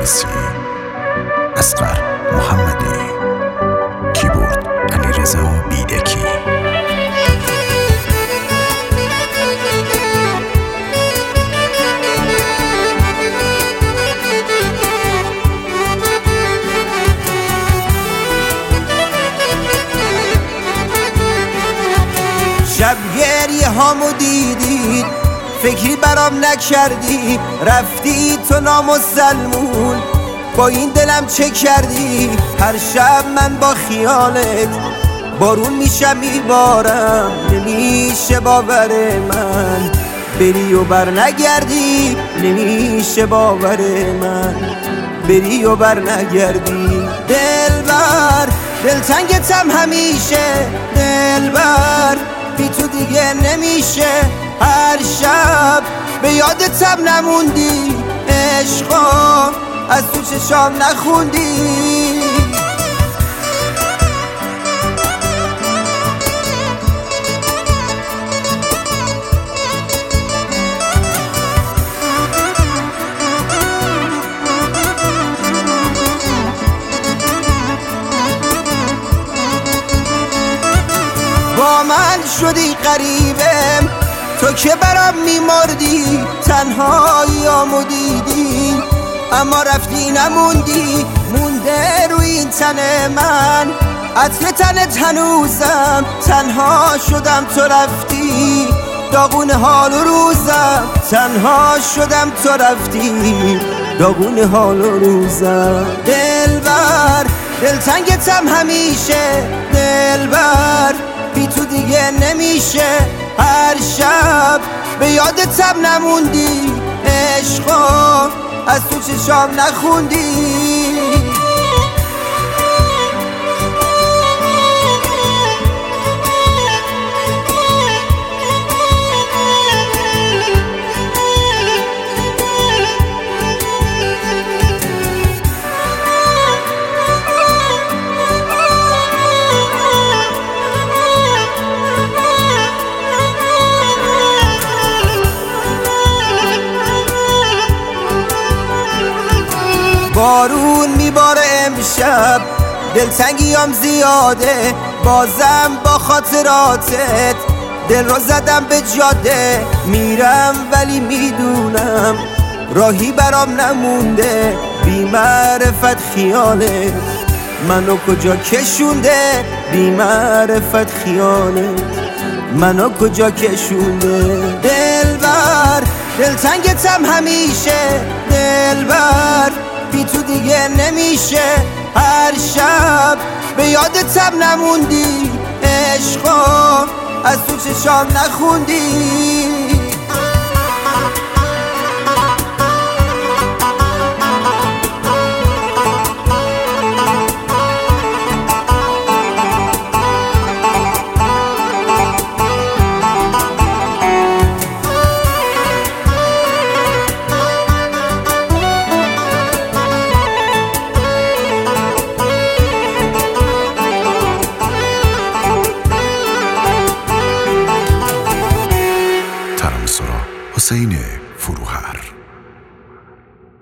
مهندسی اصغر محمدی، کیبورد علیرضا بیدکی. شب گریه هامو دیدید، فکری برام نکردی، رفتی تو نامسلمون، با این دلم چه کردی؟ هر شب من با خیالت بارون میشم میبارم، نمیشه باور من بری و بر نگردی، نمیشه باور من بری و بر نگردی. دلبر دلتنگتم همیشه، دلبر بی تو دیگه نمیشه، هر شب به یادتم نموندی، عشقا از تو چشام نخوندی. با من شدی قریبم، تو که برام میمردی، تنهاییامو دیدی اما رفتی نموندی، مونده روی این تن من عطر تنت هنوزم، تنها شدم تو رفتی داغون حال و روزم، تنها شدم تو رفتی داغون حال و روزم. دلبر دلتنگتم همیشه، دلبر بی تو دیگه نمیشه، هر شب به یادتم نموندی، عشقا از تو چشام نخوندی. بارون میباره امشب، دلتنگیام زیاده، بازم با خاطراتت دل رو زدم به جاده، میرم ولی میدونم راهی برام نمونده، بی معرفت خیالت منو کجا کشونده، بی معرفت خیالت منو کجا کشونده. دلبر دلتنگتم همیشه، دلبر بی تو دیگه نمیشه، هر شب به یادتم نموندی، عشقا از تو چشام نخوندی.